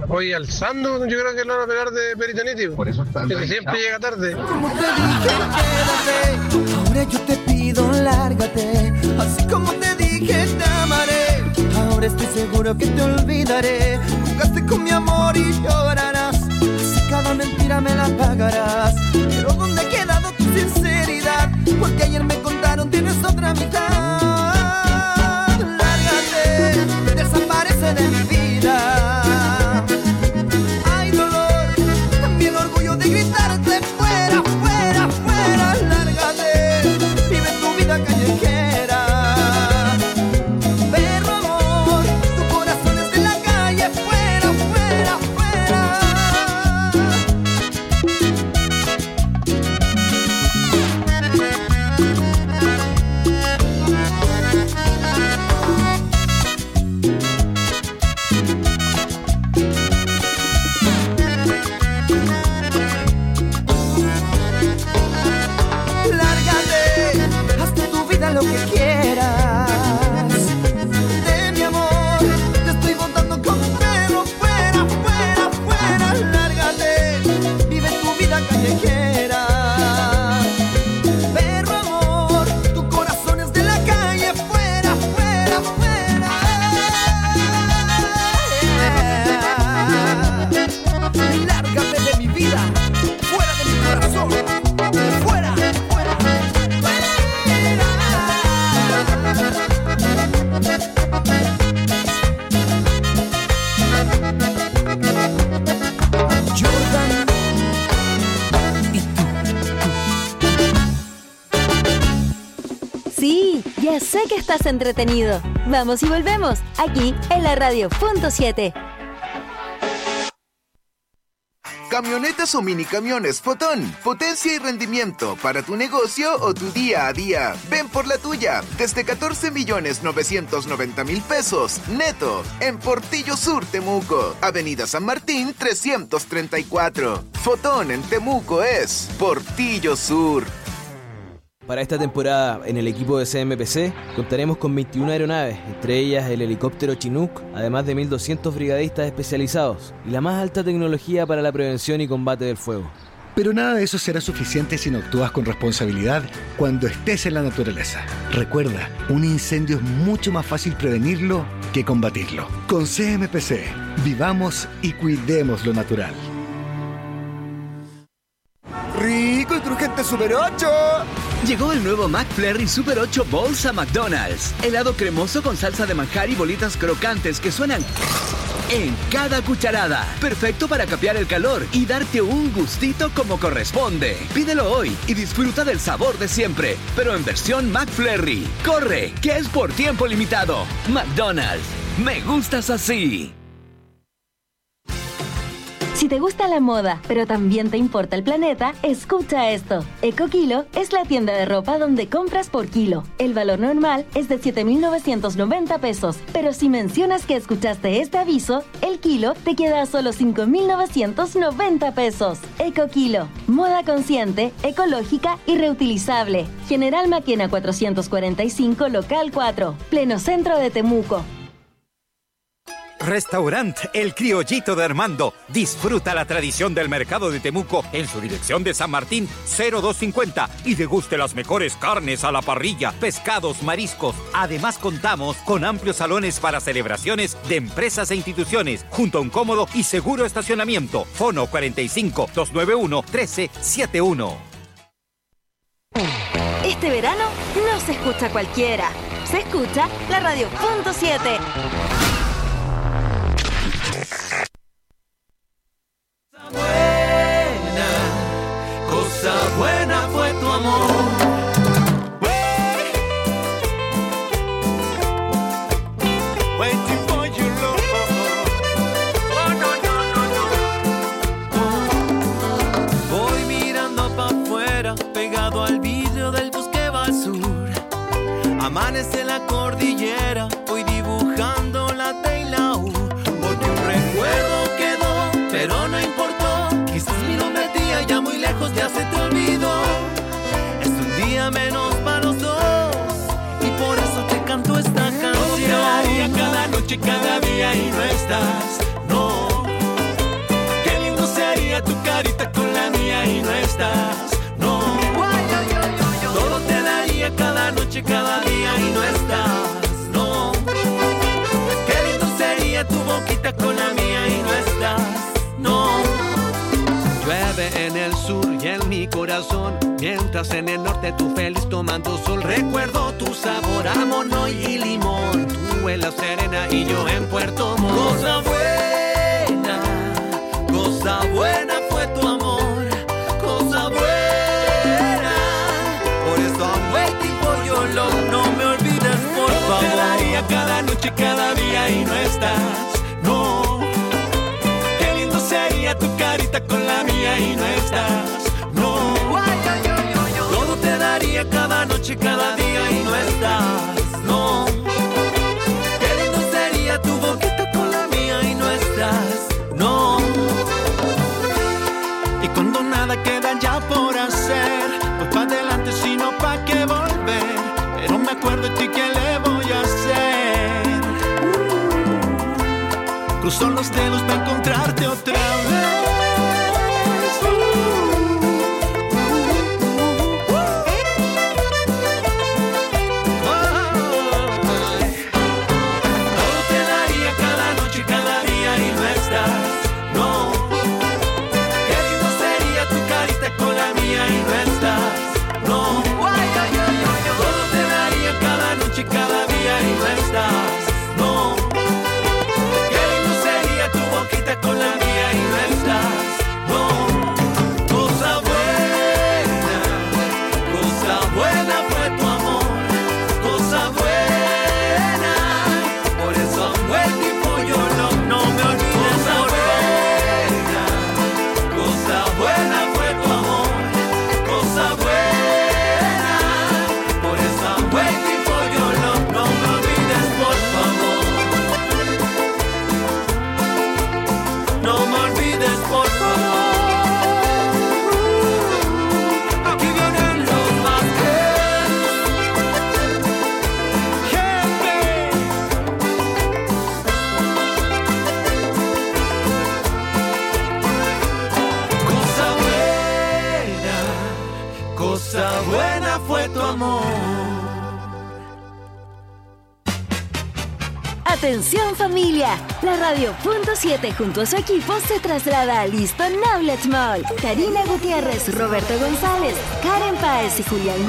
Oye, alzando, yo creo que lo van a pegar de peritonitis. Por eso está. Que siempre llega tarde. Como te dije, quédate. Ahora yo te pido, lárgate. Así como te dije, te amaré. Ahora estoy seguro que te olvidaré. Jugaste con mi amor y llorarás. Así cada mentira me la pagarás. Pero ¿dónde ha quedado tu sinceridad? Porque ayer me contaron tienes otra mitad. Lárgate, desaparece de mi vida. Hay dolor, también orgullo de gritarte fuera, fuera, fuera. Lárgate, vive tu vida callejera. Perro amor, tu corazón es de la calle. Fuera, fuera, fuera. Lo que quieras de mi amor, te estoy botando como un perro. Fuera, fuera, fuera. Lárgate, vive tu vida callejera. Perro amor, tu corazón es de la calle. Fuera, fuera, fuera. Lárgate de mi vida, fuera de mi corazón. Fuera, fuera. Jordan y tú. Sí, ya sé que estás entretenido. Vamos y volvemos, aquí en la radio Punto 7. Camionetas o minicamiones Fotón. Potencia y rendimiento para tu negocio o tu día a día. Ven por la tuya. Desde 14.990.000 pesos. Neto. En Portillo Sur, Temuco. Avenida San Martín, 334. Fotón en Temuco es Portillo Sur. Para esta temporada, en el equipo de CMPC, contaremos con 21 aeronaves, entre ellas el helicóptero Chinook, además de 1.200 brigadistas especializados y la más alta tecnología para la prevención y combate del fuego. Pero nada de eso será suficiente si no actúas con responsabilidad cuando estés en la naturaleza. Recuerda, un incendio es mucho más fácil prevenirlo que combatirlo. Con CMPC, vivamos y cuidemos lo natural. Rico y crujiente Super 8. Llegó el nuevo McFlurry Super 8 Bowls a McDonald's. Helado cremoso con salsa de manjar y bolitas crocantes que suenan en cada cucharada. Perfecto para capear el calor y darte un gustito como corresponde. Pídelo hoy y disfruta del sabor de siempre, pero en versión McFlurry. ¡Corre, que es por tiempo limitado! McDonald's. Me gustas así. Si te gusta la moda, pero también te importa el planeta, escucha esto. EcoKilo es la tienda de ropa donde compras por kilo. El valor normal es de 7.990 pesos, pero si mencionas que escuchaste este aviso, el kilo te queda a solo 5.990 pesos. EcoKilo, moda consciente, ecológica y reutilizable. General Maquena 445, local 4, pleno centro de Temuco. Restaurant El Criollito de Armando. Disfruta la tradición del mercado de Temuco en su dirección de San Martín 0250 y deguste las mejores carnes a la parrilla, pescados, mariscos. Además contamos con amplios salones para celebraciones de empresas e instituciones, junto a un cómodo y seguro estacionamiento. Fono 45-291-1371. Este verano no se escucha cualquiera. Se escucha la radio Punto 7. Cosa buena fue tu amor. Waiting for your love. Oh, no, no, no, no. Voy mirando para afuera, pegado al vidrio del bus que va al sur. Amanece la cordillera, voy dibujando la T y la U. Porque un recuerdo quedó, pero no importó. Quizás mi nombre a ti allá muy lejos ya se te olvidó. Es un día menos para los dos y por eso te canto esta canción. Cada día, cada noche, cada día y no estás. No, noche, cada día y no estás, no. Qué lindo sería tu boquita con la mía y no estás, no. Llueve en el sur y en mi corazón, mientras en el norte tú feliz tomando sol. Recuerdo tu sabor a monoy y limón, tú en La Serena y yo en Puerto Montt. Cosa buena fue tu amor, cosa buena. Por eso I'm waiting for your love, no me olvides por favor. Te daría cada noche, cada día y no estás, no. Qué lindo sería tu carita con la mía y no estás, no. Todo te daría cada noche, cada día y no estás, no. Qué lindo sería tu boquita con la mía y no estás, no. Y cuando nada queda ya por hacer, pues pa' adelante sino pa' qué volver. Pero me acuerdo de ti, ¿qué le voy a hacer? Cruzo los dedos para encontrarte otra vez. Todo te daría cada noche, cada día y no estás, no. Qué lindo sería tu carita con la mía y no estás, no. Todo te daría cada noche, cada día y no estás, no. Qué lindo sería tu boquita con la mía y no estás, no. Cosa buena fue tu amor, cosa buena. Por eso I'm waiting for your love, no me olvides por favor. Cosa buena fue tu amor, cosa buena. Por eso I'm waiting for your love, no me olvides por favor. No me olvides por favor. Aquí vienen los Vázquez. Jefe. Cosa buena fue tu amor. Atención familia, la Radio Punto 7 junto a su equipo se traslada al Liston Knowledge Mall. Karina Gutiérrez, Roberto González, Karen Páez y Julián